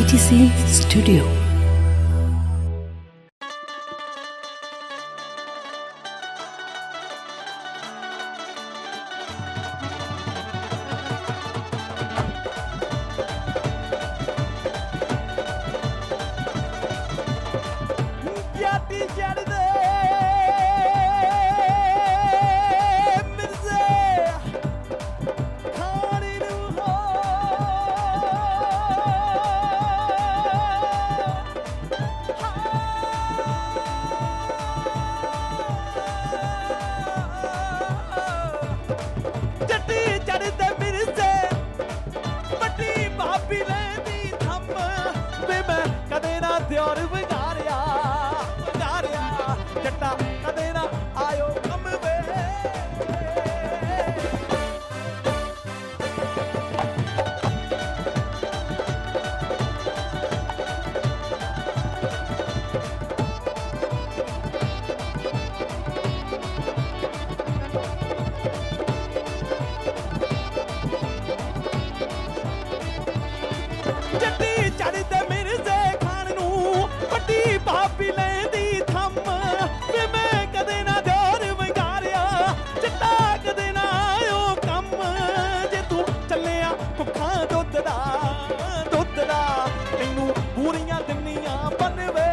BTC Studio. और बिगाड़िया जट्टा कदे ना आयो कम वे जट्टी चढ़ते मेरे से भाभी लेंदी थम वे मैं कदे ना दौर विगाड़िया चिट्टा कदे ना आयो कम जे तू चलिया भुखा दुध दा तैनू पूरियां दिनियां बनवे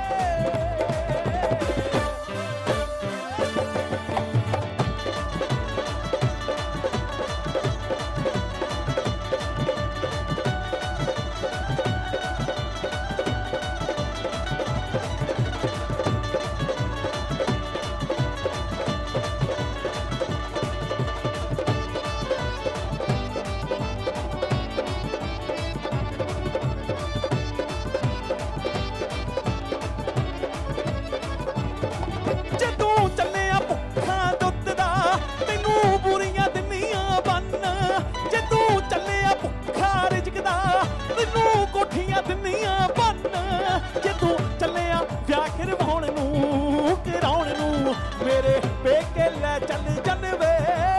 मेरे पेके ले चल जनवे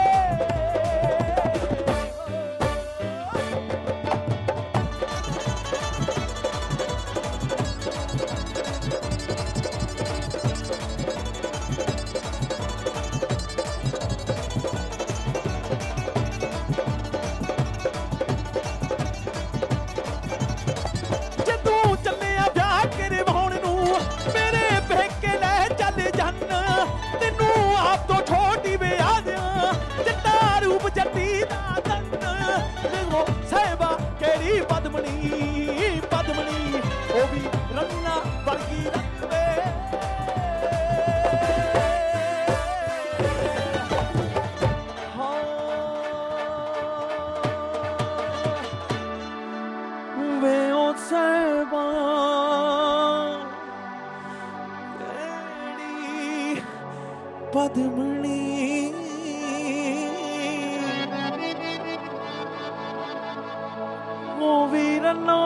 पद्मनी ओ भी रन्ना वर्गी रंगवे वे ओ सहबा तेरी पद्मनी वीरना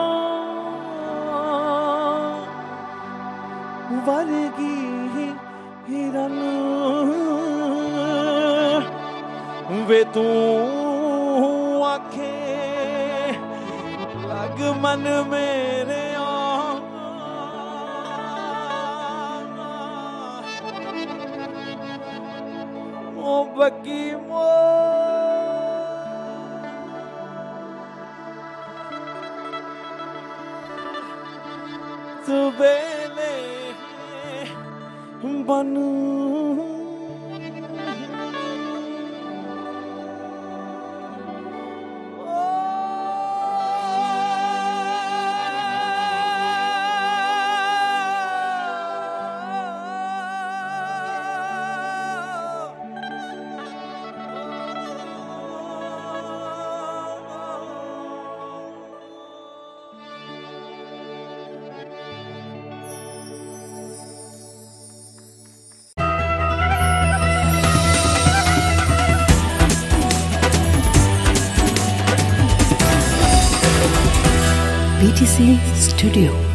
वर्गी हिरन वे तू आखे लग मन मेरे ओ बकी मो सुबेले बनू BTC Studio.